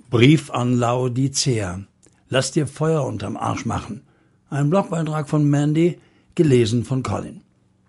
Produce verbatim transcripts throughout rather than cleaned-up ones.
Brief an Laodicea. Lass dir Feuer unterm Arsch machen. Ein Blogbeitrag von Mandy, gelesen von Colin.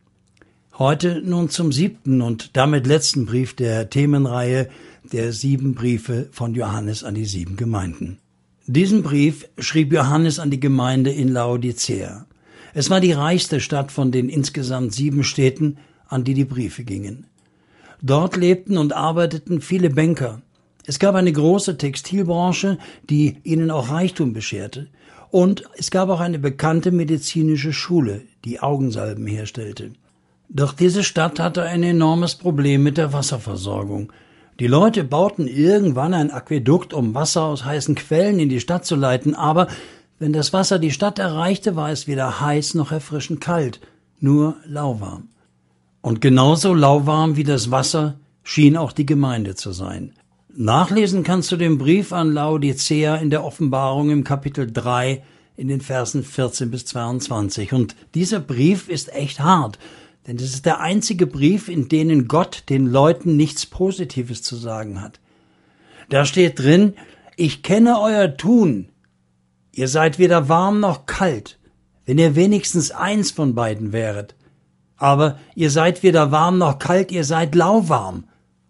Heute nun zum siebten und damit letzten Brief der Themenreihe der sieben Briefe von Johannes an die sieben Gemeinden. Diesen Brief schrieb Johannes an die Gemeinde in Laodicea. Es war die reichste Stadt von den insgesamt sieben Städten, an die die Briefe gingen. Dort lebten und arbeiteten viele Banker. Es gab eine große Textilbranche, die ihnen auch Reichtum bescherte. Und es gab auch eine bekannte medizinische Schule, die Augensalben herstellte. Doch diese Stadt hatte ein enormes Problem mit der Wasserversorgung. Die Leute bauten irgendwann ein Aquädukt, um Wasser aus heißen Quellen in die Stadt zu leiten, aber wenn das Wasser die Stadt erreichte, war es weder heiß noch erfrischend kalt, nur lauwarm. Und genauso lauwarm wie das Wasser schien auch die Gemeinde zu sein. Nachlesen kannst du den Brief an Laodicea in der Offenbarung im Kapitel drei in den Versen vierzehn bis zweiundzwanzig. Und dieser Brief ist echt hart, denn das ist der einzige Brief, in dem Gott den Leuten nichts Positives zu sagen hat. Da steht drin: Ich kenne euer Tun. Ihr seid weder warm noch kalt, wenn ihr wenigstens eins von beiden wäret. Aber ihr seid weder warm noch kalt, ihr seid lauwarm.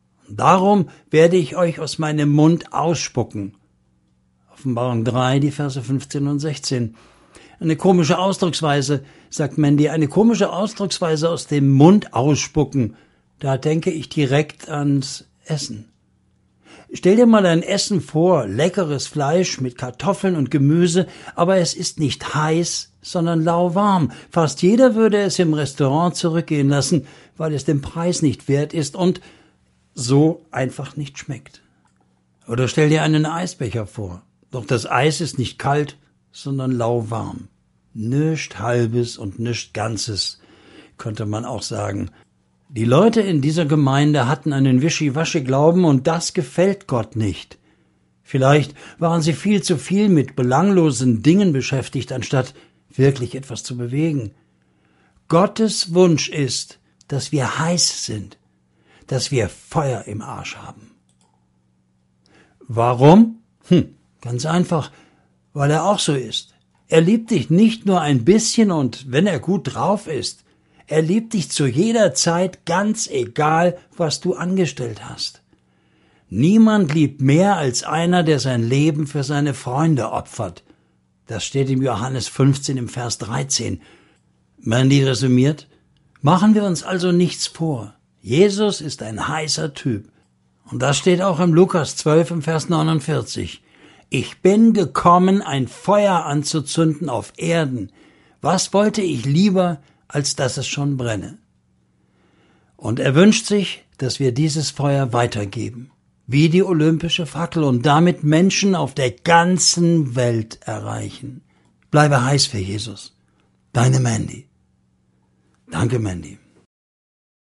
Darum werde ich euch aus meinem Mund ausspucken. Offenbarung drei, die Verse fünfzehn und sechzehn. Eine komische Ausdrucksweise, sagt Mandy, eine komische Ausdrucksweise aus dem Mund ausspucken. Da denke ich direkt ans Essen. Stell dir mal ein Essen vor, leckeres Fleisch mit Kartoffeln und Gemüse, aber es ist nicht heiß, sondern lauwarm. Fast jeder würde es im Restaurant zurückgehen lassen, weil es den Preis nicht wert ist und so einfach nicht schmeckt. Oder stell dir einen Eisbecher vor. Doch das Eis ist nicht kalt, sondern lauwarm. Nischt Halbes und nischt Ganzes, könnte man auch sagen. Die Leute in dieser Gemeinde hatten einen Wischiwaschi-Glauben und das gefällt Gott nicht. Vielleicht waren sie viel zu viel mit belanglosen Dingen beschäftigt, anstatt wirklich etwas zu bewegen. Gottes Wunsch ist, dass wir heiß sind, dass wir Feuer im Arsch haben. Warum? Hm, ganz einfach, weil er auch so ist. Er liebt dich nicht nur ein bisschen und wenn er gut drauf ist. Er liebt dich zu jeder Zeit, ganz egal, was du angestellt hast. Niemand liebt mehr als einer, der sein Leben für seine Freunde opfert. Das steht im Johannes fünfzehn im Vers dreizehn. Mandy resümiert: Machen wir uns also nichts vor. Jesus ist ein heißer Typ. Und das steht auch im Lukas zwölf im Vers neunundvierzig. Ich bin gekommen, ein Feuer anzuzünden auf Erden. Was wollte ich lieber, als dass es schon brenne? Und er wünscht sich, dass wir dieses Feuer weitergeben, wie die olympische Fackel und damit Menschen auf der ganzen Welt erreichen. Bleibe heiß für Jesus. Deine Mandy. Danke, Mandy.